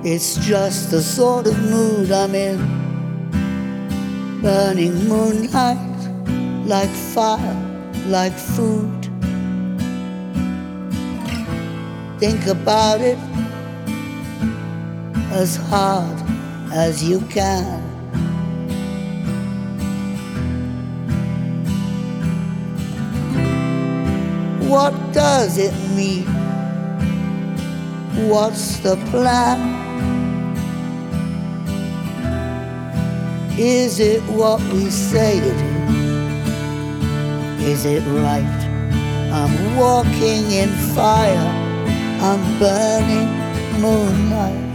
It's just the sort of mood I'm in. Burning moonlight, like fire, like food. Think about it as hard as you can. What does it mean? What's the plan? Is it what we say it is? Is it right? I'm walking in fire, I'm burning moonlight.